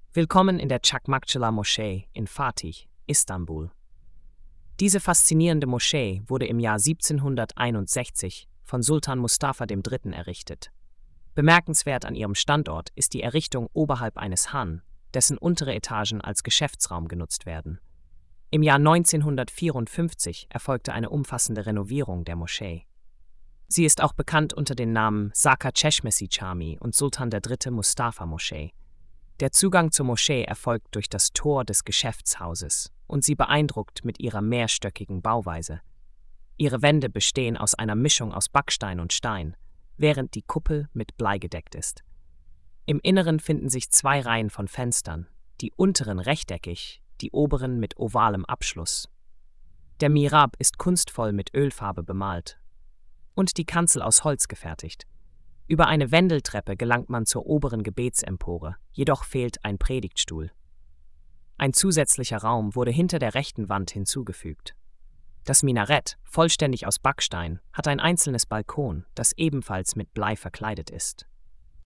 Willkommen in der Çakmakçılar Moschee in Fatih, Istanbul. Diese faszinierende Moschee wurde im Jahr 1761 von Sultan Mustafa III. Errichtet. Bemerkenswert an ihrem Standort ist die Errichtung oberhalb eines Han, dessen untere Etagen als Geschäftsraum genutzt werden. Im Jahr 1954 erfolgte eine umfassende Renovierung der Moschee. Sie ist auch bekannt unter den Namen Saka Çeşmesi Cami und Sultan III. Mustafa Moschee. Der Zugang zur Moschee erfolgt durch das Tor des Geschäftshauses und sie beeindruckt mit ihrer mehrstöckigen Bauweise. Ihre Wände bestehen aus einer Mischung aus Backstein und Stein, während die Kuppel mit Blei gedeckt ist. Im Inneren finden sich 2 Reihen von Fenstern, die unteren rechteckig, die oberen mit ovalem Abschluss. Der Mihrab ist kunstvoll mit Ölfarbe bemalt und die Kanzel aus Holz gefertigt. Über eine Wendeltreppe gelangt man zur oberen Gebetsempore, jedoch fehlt ein Predigtstuhl. Ein zusätzlicher Raum wurde hinter der rechten Wand hinzugefügt. Das Minarett, vollständig aus Backstein, hat ein einzelnes Balkon, das ebenfalls mit Blei verkleidet ist.